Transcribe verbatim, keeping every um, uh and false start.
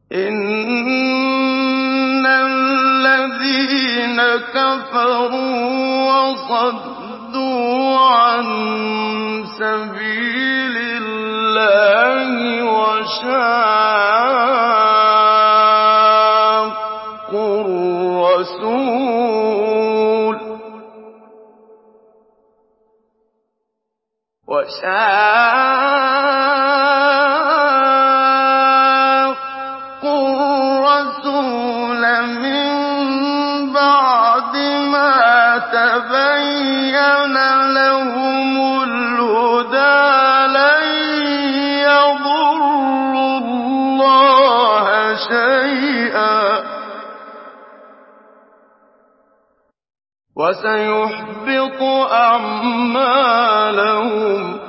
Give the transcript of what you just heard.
إِنَّ الَّذِينَ كَفَرُوا وَصَدُّوا عَن سَبِيلِ اللَّهِ وَشَاقُّوا الرَّسُولَ مِن بَعْدِ مَا تَبَيَّنَ لَهُمُ الْهُدَىٰ لَن يَضُرُّوا اللَّهَ شَيْئًا وَسَيُحْبِطُ أَعْمَالَهُمْ